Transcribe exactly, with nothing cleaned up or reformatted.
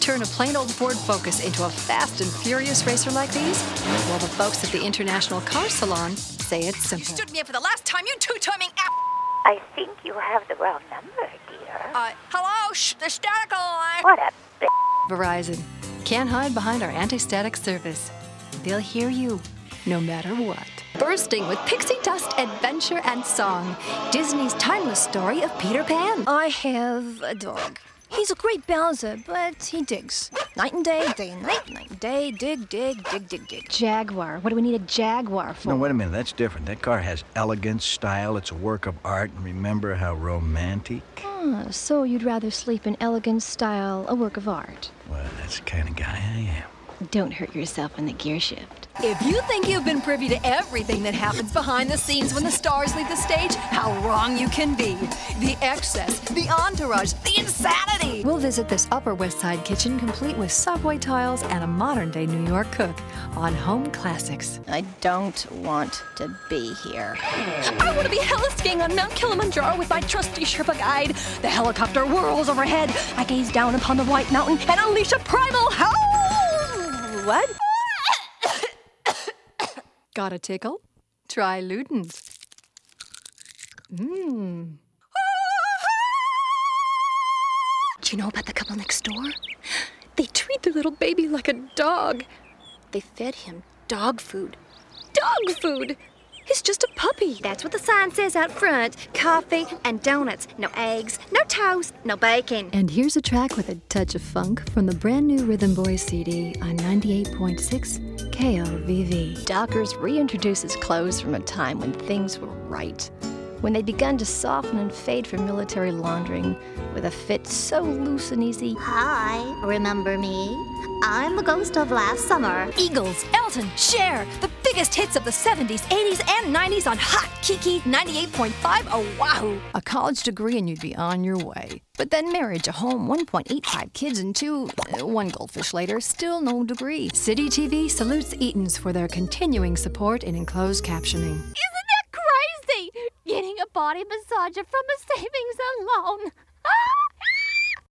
turn a plain old Ford Focus into a fast and furious racer like these? Well, the folks at the International Car Salon say it's simple. You stood me up for the last time, you two-timing app. I think you have the wrong number, dear. Uh, hello? Shh, the static line. What a b****. Verizon. Can't hide behind our anti-static service. They'll hear you, no matter what. Bursting with pixie dust, adventure, and song. Disney's timeless story of Peter Pan. I have a dog. He's a great Bowser, but he digs. Night and day, day and night, night and day, dig, dig, dig, dig, dig. Jaguar. What do we need a Jaguar for? No, wait a minute. That's different. That car has elegance, style. It's a work of art. And remember how romantic? Ah, so you'd rather sleep in elegant style, a work of art. Well, that's the kind of guy I am. Don't hurt yourself in the gear shift. If you think you've been privy to everything that happens behind the scenes when the stars leave the stage, how wrong you can be. The excess, the entourage, the insanity. We'll visit this Upper West Side kitchen complete with subway tiles and a modern-day New York cook on Home Classics. I don't want to be here. I want to be heli skiing on Mount Kilimanjaro with my trusty Sherpa guide. The helicopter whirls overhead. I gaze down upon the White Mountain and unleash a primal howl. What? Got a tickle? Try Luden's. Mmm. Do you know about the couple next door? They treat their little baby like a dog. They fed him dog food. Dog food! He's just a puppy. That's what the sign says out front. Coffee and donuts. No eggs, no toast, no bacon. And here's a track with a touch of funk from the brand new Rhythm Boys C D on ninety-eight point six K L V V. Dockers reintroduces clothes from a time when things were right, when they'd begun to soften and fade from military laundering with a fit so loose and easy. Hi, remember me? I'm the ghost of last summer. Eagles, Elton, Cher, the biggest hits of the seventies, eighties, and nineties on Hot Kiki ninety-eight point five. Oh, wow. A college degree and you'd be on your way. But then marriage, a home, one point eight five kids, and two, uh, one goldfish later, still no degree. City T V salutes Eatons for their continuing support in enclosed captioning. Isn't that crazy? Getting a body massager from a savings and loan. Ah!